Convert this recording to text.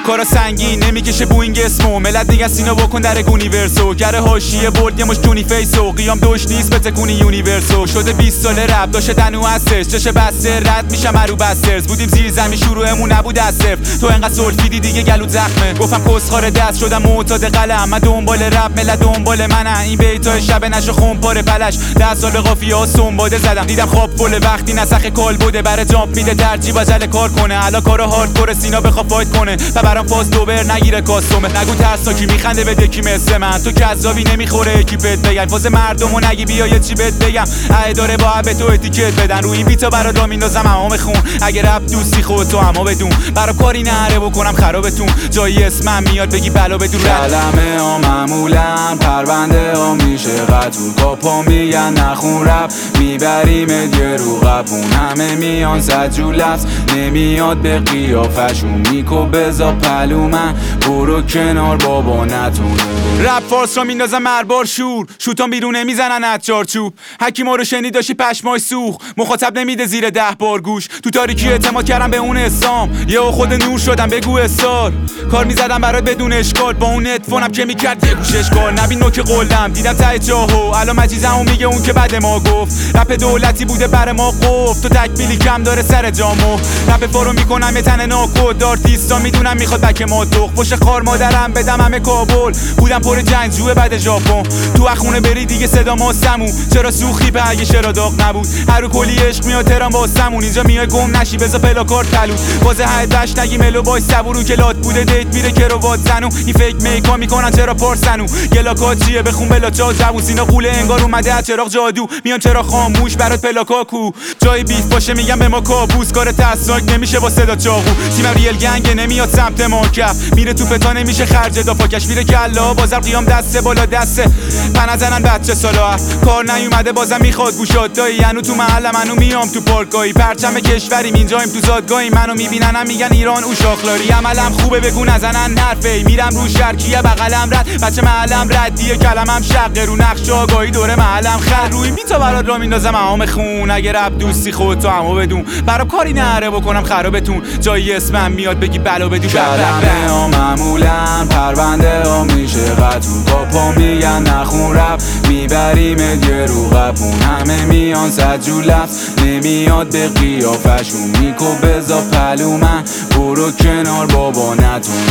کارا سنگین نمیکشه بوینگ اسمو، ملت دیگه سینو بکن در گونیورسو، گره حاشیه برد یه مش جونی فیسو، قیام دوش نیست بتکونی یونیورسو، شده 20 ساله رپ داشه دنو هستش، چشه بسته رد میشم مرو بسترز، بودیم زیر زمین شروعمون نبود از صفر، تو انقدر سلفیدی دیگه گلوت زخمه، گفتم کسخوار دست شدم معتاد قلم، من دنبال رپ ملت دنبال منن، این بیتای شب نشو خونپاره پلش، 10 سال به قافیه ها سنباده زدم، دیدم خواب فله وقتی نسخ کال بوده، برای جامپ میده ترجیح عجله کار کنه، الان کارا هاردکور سینا بخواد فایت کنه و برام فاز دوبر نگیره کاستومه، نگو ترسا کی میخنده به دکی مثل من، تو کذابی نمیخوره اکیپت بگن، فاز مردمو نگی بیا یه چی بهت بگم، ای داره با به تو اتیکت بدن، روی این بیتا برا را میندازم همام خون، اگه رپ دوستی خودتو اما بدون، برا کاری نره بکنم خرابتون، جایی اسمم میاد بگی بلا بدون، کلمه ها معمولا پرونده ها میشه قطور، کاپا میگن نخون رپ میبریم یه رو قبون، همه میان سجو لفظ نمیاد به قیافشون، میکو بزا پلو من برو کنار بابا نتونه، رپ فارس را میندازم مربار شور، شوتان بیرونه میزنن از چارچوب، حکی ما رو شنید داشتی پشمای سوخ، مخاطب نمیده زیر 10 بار گوش، تو تاریکی اعتماد کردم به اون اسام، یه خود نور شدم بگو استار، کار میزدم برات بدون اشکال، با اون اتفونم که میکرد یه گوش اشکال، نبین نوک قلم دیدم ته جاهو، الان مجیزمو میگه اون که بعد ما گفت، رپ دولتی بوده بر ما قفت، تو تکمیلی کم داره سر جامو، رپ فارو میکنم یه تن ناکود، آرتیستا میدونم میخواد بک ما دخ، پشت خار مادرم بدم همه کابل، بودم پر جنگجوه بعد ژاپن، تو اخونه بری دیگه صدا ما سمون، چرا سوختی به اگه چرا داغ نبود، هر رو کلی عشق میاد تهران واسمون، اینجا میای گم نشی بزا پلاکار تلود، باز هدش نگی ملو وای صبورو که لات بوده دیت میره کروات زنو، این فیک میکا میکنن چرا پارسنو، گلاکات چیه بخون بلا چا جوون، سینا قوله انگار اومده از چراغ جادو، میان چرا خاموش برات پلاکا کو، جای بیف باشه میگم به ما کابوس، کار تساک نمیشه با صدا چاقو، تیم ریل گنگ نمیاد سمت ما کف، میره تو پتا نمیشه خرج دافاکش، میره کلا بازم قیام دسته بالا دسته، پن زنن بچه سالا، کار نیومده بازم میخواد گوشات دایی، انو تو محل منو میام تو پارکایی، پرچم کشوریم اینجایم تو زادگاهی، منو میبینن میگن ایران او شاخلاری، عملم خوبه بگو نزنن حرفی، میرم رو شرکیه بغلم رد، بچه محلم ردیه کلمم شقه، رو نقش آگاهی دوره محلم خر، روی میتا برات را میندازم همام خون، اگه رپ دوستی خودتو همو بدون، برا کاری نره بکنم خرابتون، جایی اسمم میاد بگی بلا بدون، کلمه ها معمولا پرونده ها میشه قطور، کاپا میگن نخون رپ میبریم یه رو قبون، همه میان سجو لفظ نمیاد به قیافشون، میکو بزا پلو من برو کنار بابا نتون.